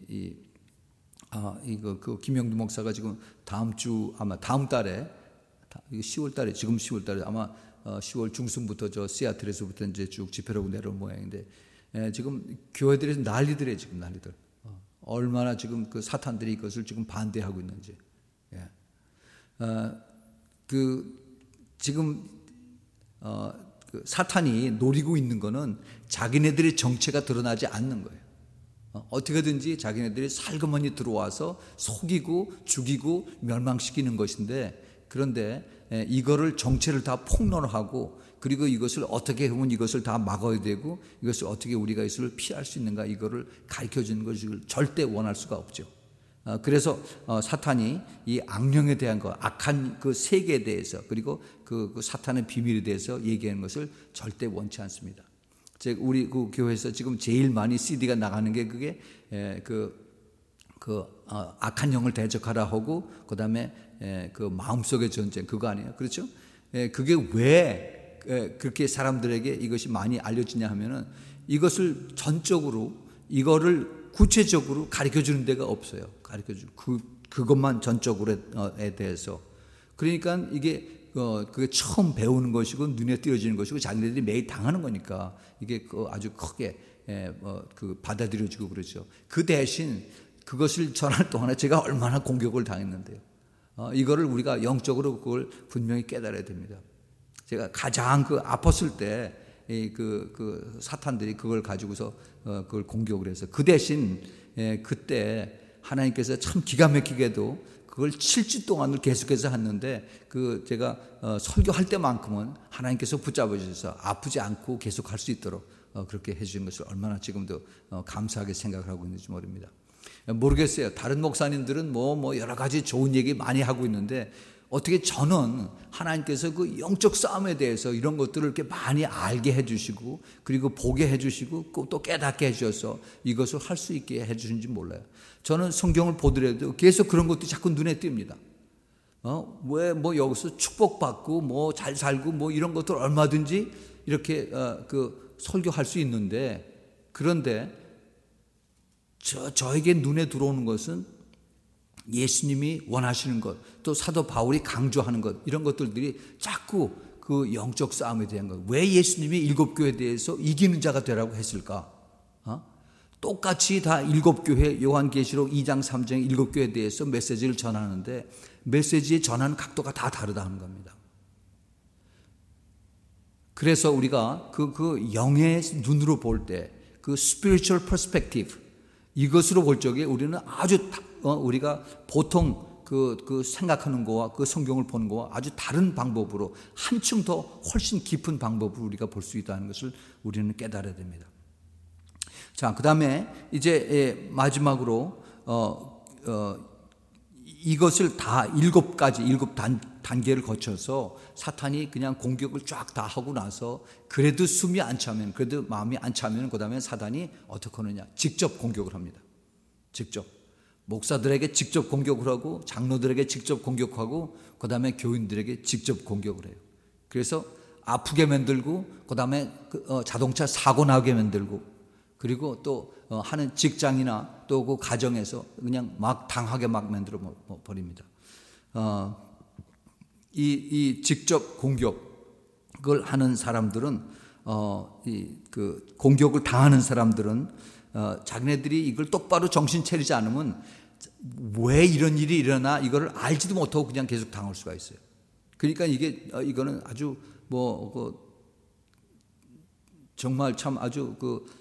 이거 김영두 목사가 지금 다음 주 아마 다음 달에 10월 달에 지금 10월 달에 아마 10월 중순부터 저 시애틀에서부터 이제 쭉 집회로 내려온 모양인데 지금 교회들에서 난리들이에요. 지금 난리들. 얼마나 지금 그 사탄들이 이것을 지금 반대하고 있는지. 지금 그 사탄이 노리고 있는 거는 자기네들의 정체가 드러나지 않는 거예요. 어떻게든지 자기네들이 살그머니 들어와서 속이고 죽이고 멸망시키는 것인데, 그런데 이거를 정체를 다 폭로하고 그리고 이것을 어떻게 하면 이것을 다 막아야 되고 이것을 어떻게 우리가 이것을 피할 수 있는가, 이거를 가르쳐 주는 것을 절대 원할 수가 없죠. 그래서 사탄이 이 악령에 대한 것, 악한 그 세계에 대해서 그리고 그 사탄의 비밀에 대해서 얘기하는 것을 절대 원치 않습니다. 즉 우리 그 교회에서 지금 제일 많이 CD가 나가는 게 그게 악한 영을 대적하라 하고 그다음에 그 마음속의 전쟁, 그거 아니에요? 그렇죠? 그게 왜 그렇게 사람들에게 이것이 많이 알려지냐 하면은 이것을 전적으로 이거를 구체적으로 가르쳐 주는 데가 없어요. 가르쳐 주 그것만 전적으로에 대해서. 그러니까 이게 그게 처음 배우는 것이고 눈에 띄어지는 것이고 자기네들이 매일 당하는 거니까 이게 아주 크게 받아들여지고 그렇죠. 그 대신 그것을 전할 동안에 제가 얼마나 공격을 당했는데요. 이거를 우리가 영적으로 그걸 분명히 깨달아야 됩니다. 제가 가장 아팠을 때 그 사탄들이 그걸 가지고서 그걸 공격을 해서 그 대신 그때 하나님께서 참 기가 막히게도 그걸 7주 동안을 계속해서 했는데 제가 설교할 때만큼은 하나님께서 붙잡아 주셔서 아프지 않고 계속 할 수 있도록 그렇게 해주신 것을 얼마나 지금도 감사하게 생각을 하고 있는지 모릅니다. 모르겠어요. 다른 목사님들은 뭐 여러 가지 좋은 얘기 많이 하고 있는데 어떻게 저는 하나님께서 그 영적 싸움에 대해서 이런 것들을 이렇게 많이 알게 해주시고 그리고 보게 해주시고 또 깨닫게 해주셔서 이것을 할 수 있게 해주신지 몰라요. 저는 성경을 보더라도 계속 그런 것도 자꾸 눈에 띕니다. 왜 뭐 여기서 축복받고 뭐 잘 살고 뭐 이런 것들 얼마든지 이렇게 설교할 수 있는데, 그런데 저에게 눈에 들어오는 것은 예수님이 원하시는 것, 또 사도 바울이 강조하는 것, 이런 것들이 자꾸 그 영적 싸움에 대한 것. 왜 예수님이 일곱 교회에 대해서 이기는 자가 되라고 했을까? 똑같이 다 일곱 교회, 요한계시록 2장 3장 일곱 교회에 대해서 메시지를 전하는데 메시지의 전하는 각도가 다 다르다는 겁니다. 그래서 우리가 그 영의 눈으로 볼 때 그 spiritual perspective, 이것으로 볼 적에 우리는 아주 우리가 보통 그 생각하는 거와 그 성경을 보는 거와 아주 다른 방법으로 한층 더 훨씬 깊은 방법으로 우리가 볼 수 있다는 것을 우리는 깨달아야 됩니다. 자, 그 다음에 이제 마지막으로 이것을 다 일곱 단계를 거쳐서 사탄이 그냥 공격을 쫙 다 하고 나서 그래도 숨이 안 차면, 그래도 마음이 안 차면 그 다음에 사탄이 어떻게 하느냐, 직접 공격을 합니다. 직접 목사들에게 직접 공격을 하고 장로들에게 직접 공격하고 그 다음에 교인들에게 직접 공격을 해요. 그래서 아프게 만들고 그 다음에 자동차 사고 나게 만들고 그리고 또 하는 직장이나 또 그 가정에서 그냥 막 당하게 막 만들어 버립니다. 이 직접 공격을 하는 사람들은 그 공격을 당하는 사람들은 자기네들이 이걸 똑바로 정신 차리지 않으면 왜 이런 일이 일어나 이거를 알지도 못하고 그냥 계속 당할 수가 있어요. 그러니까 이거는 아주 정말 참 아주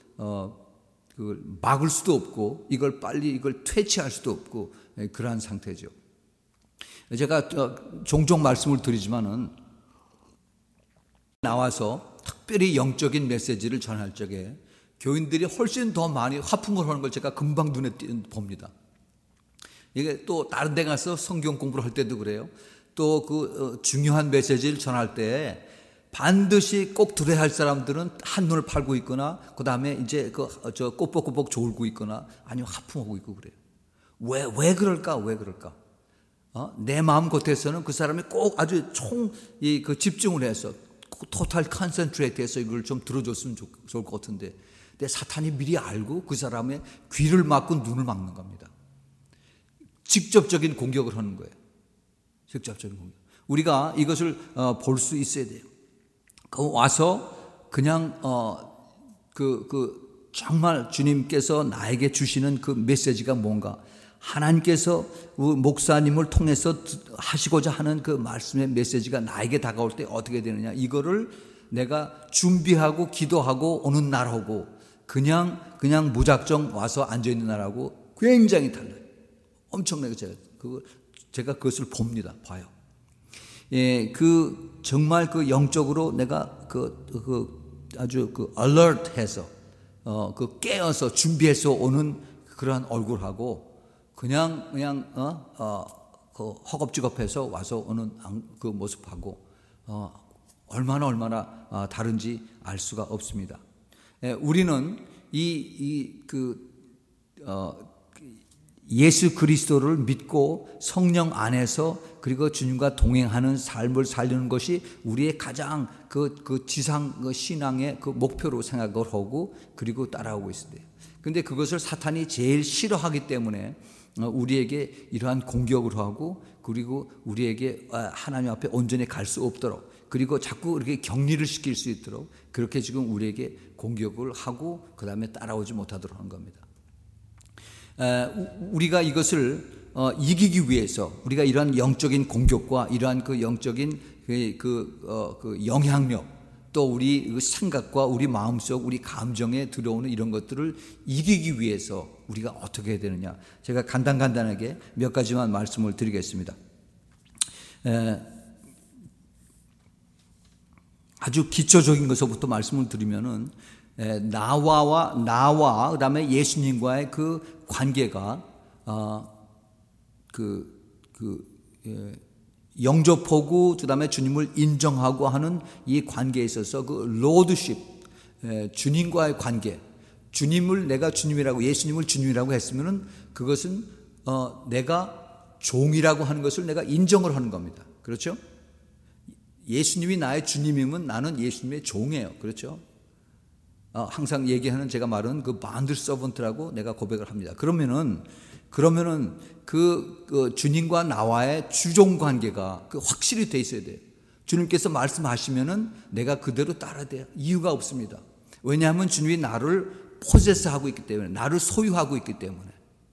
막을 수도 없고 이걸 빨리 퇴치할 수도 없고 그러한 상태죠. 제가 종종 말씀을 드리지만은 나와서 특별히 영적인 메시지를 전할 적에 교인들이 훨씬 더 많이 화풍을 하는 걸 제가 금방 눈에 봅니다. 이게 또 다른 데 가서 성경 공부를 할 때도 그래요. 또 그 중요한 메시지를 전할 때 반드시 꼭 들어야 할 사람들은 한눈을 팔고 있거나, 그 다음에 이제 저 꼬뻑꼬뻑 졸고 있거나, 아니면 하품하고 있고 그래요. 왜 그럴까? 왜 그럴까? 내 마음 겉에서는 그 사람이 꼭 아주 그 집중을 해서, 토탈 컨센트레이트 해서 이걸 좀 들어줬으면 좋을 것 같은데, 근데 사탄이 미리 알고 그 사람의 귀를 막고 눈을 막는 겁니다. 직접적인 공격을 하는 거예요. 직접적인 공격. 우리가 이것을 볼 수 있어야 돼요. 와서 그냥 정말 주님께서 나에게 주시는 그 메시지가 뭔가, 하나님께서 목사님을 통해서 하시고자 하는 그 말씀의 메시지가 나에게 다가올 때 어떻게 되느냐, 이거를 내가 준비하고 기도하고 오는 날하고 그냥 무작정 와서 앉아있는 날하고 굉장히 달라요. 엄청나게 제가 그것을 봐요. 예, 정말 영적으로 내가 아주 alert해서, 깨어서 준비해서 오는 그러한 얼굴하고, 그냥 허겁지겁해서 와서 오는 그 모습하고, 얼마나 다른지 알 수가 없습니다. 예, 우리는 예수 그리스도를 믿고 성령 안에서 그리고 주님과 동행하는 삶을 살리는 것이 우리의 가장 지상 신앙의 목표로 생각을 하고 그리고 따라오고 있어요. 근데 그것을 사탄이 제일 싫어하기 때문에 우리에게 이러한 공격을 하고, 그리고 우리에게 하나님 앞에 온전히 갈 수 없도록, 그리고 자꾸 이렇게 격리를 시킬 수 있도록 그렇게 지금 우리에게 공격을 하고 그 다음에 따라오지 못하도록 하는 겁니다. 우리가 이것을 이기기 위해서, 우리가 이러한 영적인 공격과 이러한 영적인 영향력, 또 우리 생각과 우리 마음속, 우리 감정에 들어오는 이런 것들을 이기기 위해서 우리가 어떻게 해야 되느냐, 제가 간단하게 몇 가지만 말씀을 드리겠습니다. 아주 기초적인 것부터 말씀을 드리면은, 나와 그다음에 예수님과의 그 관계가 영접하고 그다음에 주님을 인정하고 하는 이 관계에 있어서 로드십, 주님과의 관계, 주님을 내가 주님이라고, 예수님을 주님이라고 했으면은 그것은 내가 종이라고 하는 것을 내가 인정을 하는 겁니다. 그렇죠? 예수님이 나의 주님이면 나는 예수님의 종이에요. 그렇죠? 항상 얘기하는, 제가 말하는 반들 서번트라고 내가 고백을 합니다. 그러면은 주님과 나와의 주종 관계가 확실히 돼 있어야 돼요. 주님께서 말씀하시면은 내가 그대로 따라야 돼요. 이유가 없습니다. 왜냐하면 주님이 나를 포세스하고 있기 때문에, 나를 소유하고 있기 때문에.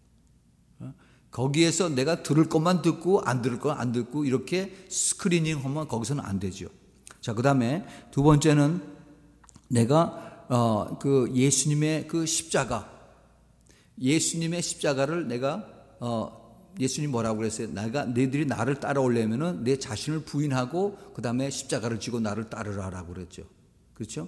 거기에서 내가 들을 것만 듣고 안 들을 것 안 듣고 이렇게 스크리닝 하면 거기서는 안 되죠. 자, 그 다음에 두 번째는 내가 예수님의 예수님의 십자가를 내가 예수님 뭐라고 그랬어요? 너희들이 나를 따라오려면은 내 자신을 부인하고 그 다음에 십자가를 지고 나를 따르라라고 그랬죠. 그렇죠?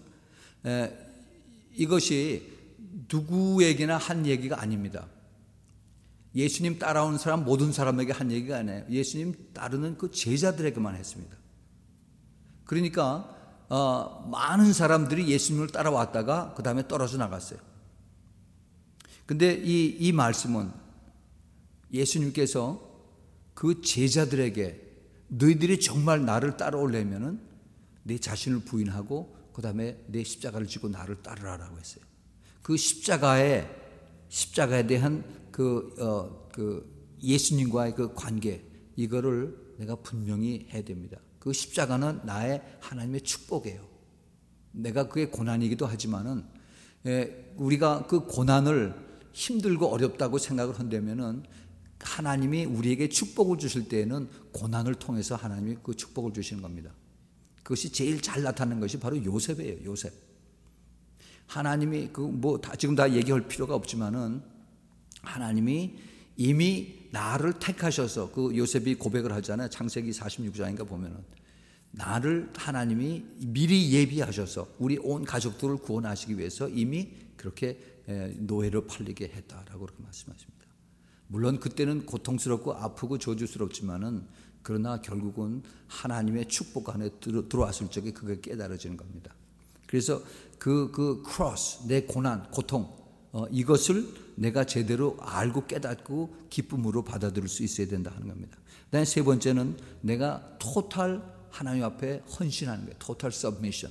이것이 누구에게나 한 얘기가 아닙니다. 예수님 따라오는 사람 모든 사람에게 한 얘기가 아니에요. 예수님 따르는 그 제자들에게만 했습니다. 그러니까 많은 사람들이 예수님을 따라왔다가 그 다음에 떨어져 나갔어요. 근데 이 말씀은 예수님께서 그 제자들에게 너희들이 정말 나를 따라오려면은 내 자신을 부인하고 그 다음에 내 십자가를 지고 나를 따르라라고 했어요. 그 십자가에 대한 예수님과의 그 관계, 이거를 내가 분명히 해야 됩니다. 그 십자가는 나의 하나님의 축복이에요. 내가 그게 고난이기도 하지만은, 우리가 그 고난을 힘들고 어렵다고 생각을 한다면은 하나님이 우리에게 축복을 주실 때에는 고난을 통해서 하나님이 그 축복을 주시는 겁니다. 그것이 제일 잘 나타나는 것이 바로 요셉이에요. 요셉. 하나님이 지금 다 얘기할 필요가 없지만은 하나님이 이미 나를 택하셔서, 요셉이 고백을 하잖아요. 창세기 46장인가 보면은 나를 하나님이 미리 예비하셔서 우리 온 가족들을 구원하시기 위해서 이미 그렇게 노예로 팔리게 했다라고 그렇게 말씀하십니다. 물론 그때는 고통스럽고 아프고 저주스럽지만은 그러나 결국은 하나님의 축복 안에 들어왔을 적에 그게 깨달아지는 겁니다. 그래서 그 크로스, 내 고난, 고통, 이것을 내가 제대로 알고 깨닫고 기쁨으로 받아들일 수 있어야 된다 하는 겁니다. 그다음에 세 번째는 내가 토탈 하나님 앞에 헌신하는 거예요. 토탈 서브미션.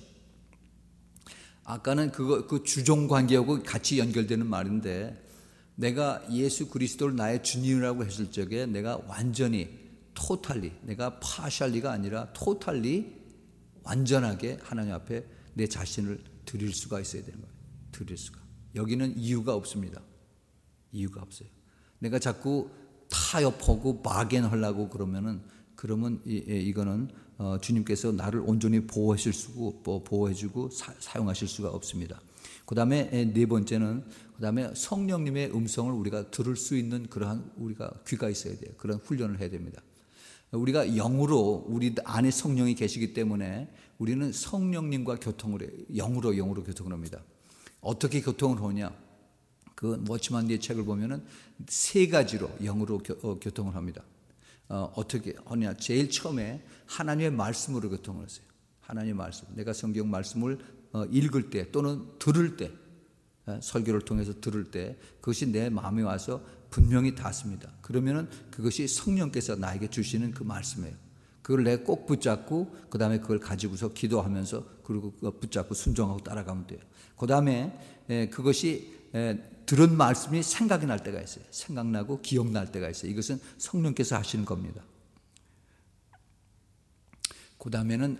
아까는 그 주종 관계하고 같이 연결되는 말인데, 내가 예수 그리스도를 나의 주님이라고 했을 적에 내가 완전히 토탈리, 내가 파샬리가 아니라 토탈리 완전하게 하나님 앞에 내 자신을 드릴 수가 있어야 되는 거예요. 드릴 수가. 여기는 이유가 없습니다. 이유가 없어요. 내가 자꾸 타협하고 바겐하려고 그러면 이거는 주님께서 나를 온전히 보호해주고 사용하실 수가 없습니다. 그 다음에 네 번째는 그 다음에 성령님의 음성을 우리가 들을 수 있는 그러한 우리가 귀가 있어야 돼요. 그런 훈련을 해야 됩니다. 우리가 영으로 우리 안에 성령이 계시기 때문에 우리는 성령님과 교통을 해요. 영으로 교통을 합니다. 어떻게 교통을 하냐? 그 워치만리의 책을 보면은 세 가지로 영으로 교통을 합니다. 어떻게 하냐? 제일 처음에 하나님의 말씀으로 교통을 했어요. 하나님의 말씀. 내가 성경 말씀을 읽을 때 또는 들을 때, 설교를 통해서 들을 때 그것이 내 마음에 와서 분명히 닿습니다. 그러면은 그것이 성령께서 나에게 주시는 그 말씀이에요. 그걸 내가 꼭 붙잡고 그 다음에 그걸 가지고서 기도하면서 그리고 붙잡고 순종하고 따라가면 돼요. 그 다음에 그것이 들은 말씀이 생각이 날 때가 있어요. 생각나고 기억날 때가 있어요. 이것은 성령께서 하시는 겁니다. 그 다음에는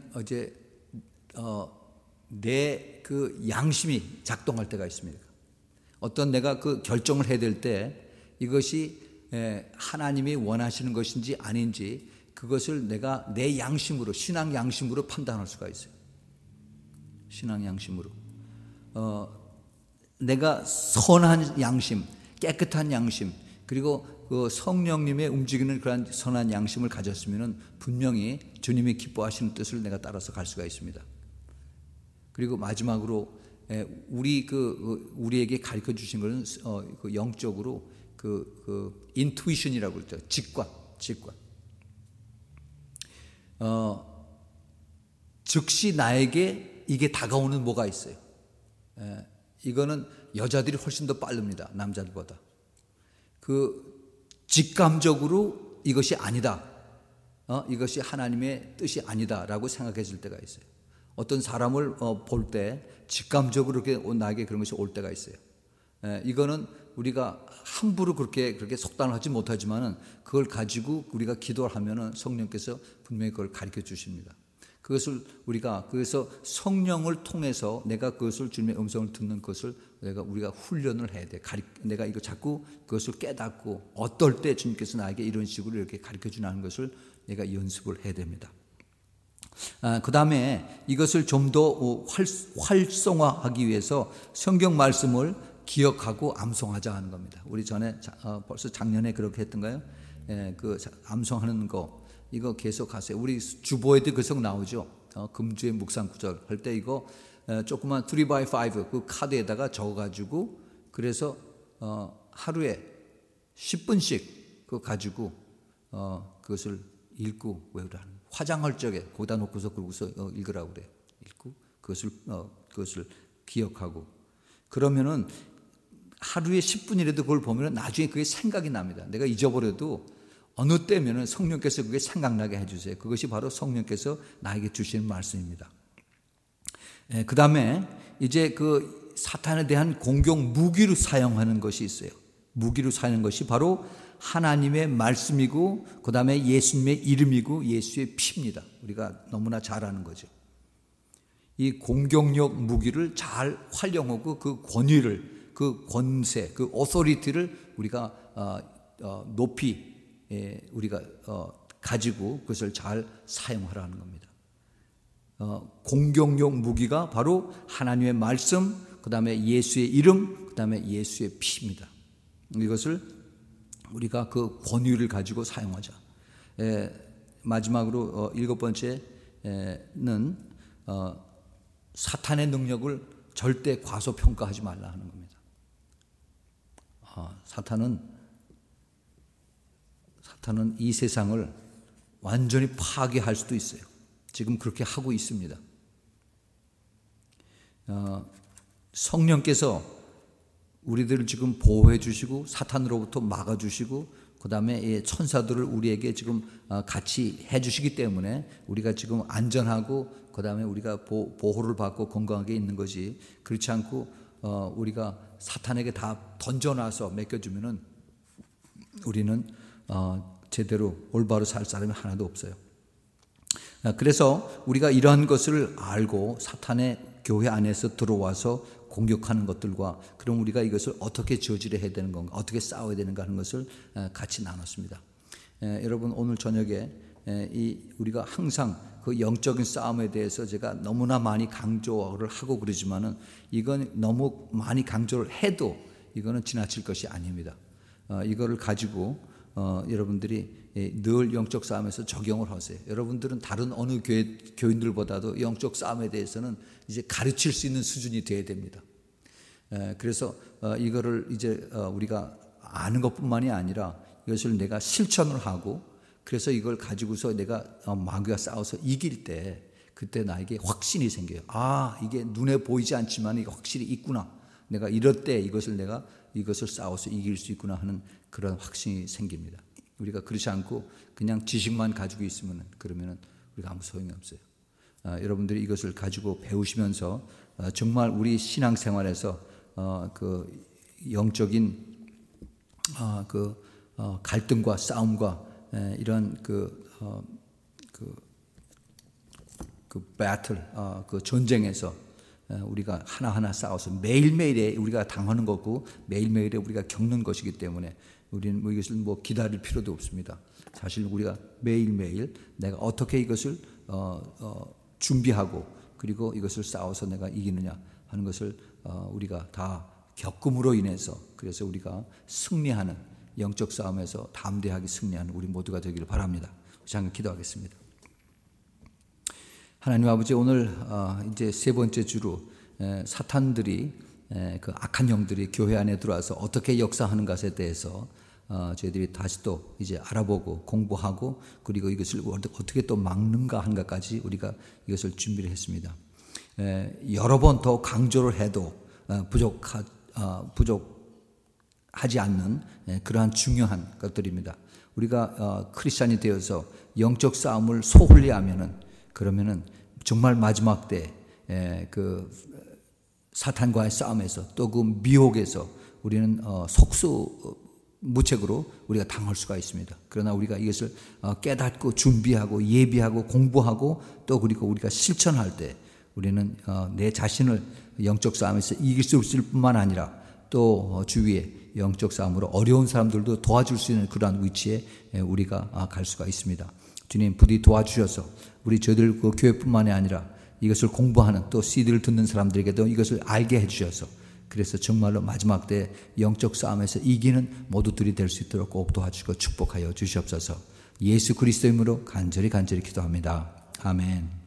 내 그 양심이 작동할 때가 있습니다. 어떤 내가 그 결정을 해야 될 때 이것이 하나님이 원하시는 것인지 아닌지 그것을 내가 내 양심으로, 신앙 양심으로 판단할 수가 있어요. 신앙 양심으로. 내가 선한 양심, 깨끗한 양심, 그리고 그 성령님의 움직이는 그러한 선한 양심을 가졌으면 분명히 주님이 기뻐하시는 뜻을 내가 따라서 갈 수가 있습니다. 그리고 마지막으로 우리에게 가르쳐 주신 것은 그 영적으로 그 인투이션이라고 그러죠. 직관. 즉시 나에게 이게 다가오는 뭐가 있어요. 이거는 여자들이 훨씬 더 빠릅니다. 남자들보다. 그 직감적으로 이것이 아니다. 이것이 하나님의 뜻이 아니다라고 생각했을 때가 있어요. 어떤 사람을 볼 때 직감적으로 나에게 그런 것이 올 때가 있어요. 이거는 우리가 함부로 그렇게 속단을 하지 못하지만은 그걸 가지고 우리가 기도를 하면은 성령께서 분명히 그걸 가르쳐 주십니다. 그것을 우리가 그래서 성령을 통해서 내가 그것을 주님의 음성을 듣는 것을 우리가 훈련을 해야 돼. 내가 이거 자꾸 그것을 깨닫고 어떨 때 주님께서 나에게 이런 식으로 이렇게 가르쳐 주는 것을 내가 연습을 해야 됩니다. 그 다음에 이것을 좀 더 활성화하기 위해서 성경 말씀을 기억하고 암송하자 하는 겁니다. 우리 전에 벌써 작년에 그렇게 했던가요? 그 암송하는 거 이거 계속 하세요. 우리 주보에도 계속 나오죠. 금주의 묵상 구절 할 때 이거 조그만 3x5 그 카드에다가 적어가지고 그래서 하루에 10분씩 그거 가지고 그것을 읽고 외우라는. 화장할 적에 거기다 놓고서 그러고서 읽으라고 그래요. 읽고 그것을 기억하고 그러면은 하루에 10분이라도 그걸 보면 나중에 그게 생각이 납니다. 내가 잊어버려도 어느 때면은 성령께서 그게 생각나게 해주세요. 그것이 바로 성령께서 나에게 주시는 말씀입니다. 그 다음에 이제 그 사탄에 대한 공격 무기로 사용하는 것이 있어요. 무기로 사용하는 것이 바로 하나님의 말씀이고 그 다음에 예수님의 이름이고 예수의 피입니다. 우리가 너무나 잘 아는 거죠. 이 공격력 무기를 잘 활용하고 그 권위를, 그 권세, 그 오토리티를 우리가 높이 우리가 가지고 그것을 잘 사용하라는 겁니다. 공격력 무기가 바로 하나님의 말씀, 그 다음에 예수의 이름, 그 다음에 예수의 피입니다. 이것을 우리가 그 권위를 가지고 사용하자. 마지막으로 일곱 번째는 사탄의 능력을 절대 과소평가하지 말라 하는 겁니다. 사탄은 사탄은 이 세상을 완전히 파괴할 수도 있어요. 지금 그렇게 하고 있습니다. 성령께서 우리들을 지금 보호해 주시고 사탄으로부터 막아 주시고 그 다음에 천사들을 우리에게 지금 같이 해 주시기 때문에 우리가 지금 안전하고 그 다음에 우리가 보호를 받고 건강하게 있는 거지, 그렇지 않고 우리가 사탄에게 다 던져놔서 맡겨주면은 우리는 제대로 올바로 살 사람이 하나도 없어요. 그래서 우리가 이러한 것을 알고 사탄의 교회 안에서 들어와서 공격하는 것들과 그럼 우리가 이것을 어떻게 저지를 해야 되는 건가, 어떻게 싸워야 되는가 하는 것을 같이 나눴습니다. 여러분 오늘 저녁에 우리가 항상 그 영적인 싸움에 대해서 제가 너무나 많이 강조를 하고 그러지만은 이건 너무 많이 강조를 해도 이거는 지나칠 것이 아닙니다. 이거를 가지고 여러분들이 늘 영적 싸움에서 적용을 하세요. 여러분들은 다른 어느 교인들보다도 영적 싸움에 대해서는 이제 가르칠 수 있는 수준이 돼야 됩니다. 그래서 이거를 이제 우리가 아는 것뿐만이 아니라 이것을 내가 실천을 하고 그래서 이걸 가지고서 내가 마귀와 싸워서 이길 때 그때 나에게 확신이 생겨요. 아, 이게 눈에 보이지 않지만 이게 확실히 있구나. 내가 이럴 때 이것을 싸워서 이길 수 있구나 하는 그런 확신이 생깁니다. 우리가 그렇지 않고 그냥 지식만 가지고 있으면 그러면은 우리가 아무 소용이 없어요. 여러분들이 이것을 가지고 배우시면서 정말 우리 신앙생활에서 그 영적인 그 갈등과 싸움과 이런 그 배틀, 그 전쟁에서 우리가 하나하나 싸워서 매일매일에 우리가 당하는 거고 매일매일에 우리가 겪는 것이기 때문에 우리는 이것을 기다릴 필요도 없습니다. 사실 우리가 매일매일 내가 어떻게 이것을 준비하고 그리고 이것을 싸워서 내가 이기느냐 하는 것을 우리가 다 겪음으로 인해서 그래서 우리가 승리하는 영적 싸움에서 담대하게 승리하는 우리 모두가 되기를 바랍니다. 잠깐 기도하겠습니다. 하나님 아버지, 오늘 이제 세 번째 주로 사탄들이 그 악한 영들이 교회 안에 들어와서 어떻게 역사하는 것에 대해서 저희들이 다시 또 이제 알아보고 공부하고 그리고 이것을 어떻게 또 막는가 하는 것까지 우리가 이것을 준비를 했습니다. 여러 번 더 강조를 해도 부족하지 않는 그러한 중요한 것들입니다. 우리가 크리스찬이 되어서 영적 싸움을 소홀히 하면은 그러면은 정말 마지막 때 그 사탄과의 싸움에서 또 그 미혹에서 우리는 속수무책으로 우리가 당할 수가 있습니다. 그러나 우리가 이것을 깨닫고 준비하고 예비하고 공부하고 또 그리고 우리가 실천할 때 우리는 내 자신을 영적 싸움에서 이길 수 있을 뿐만 아니라 또 주위에 영적 싸움으로 어려운 사람들도 도와줄 수 있는 그러한 위치에 우리가 갈 수가 있습니다. 주님 부디 도와주셔서 우리 저희들 그 교회뿐만이 아니라 이것을 공부하는 또 CD를 듣는 사람들에게도 이것을 알게 해주셔서 그래서 정말로 마지막 때 영적 싸움에서 이기는 모두들이 될 수 있도록 꼭 도와주시고 축복하여 주시옵소서. 예수 그리스도 이름으로 간절히 기도합니다. 아멘.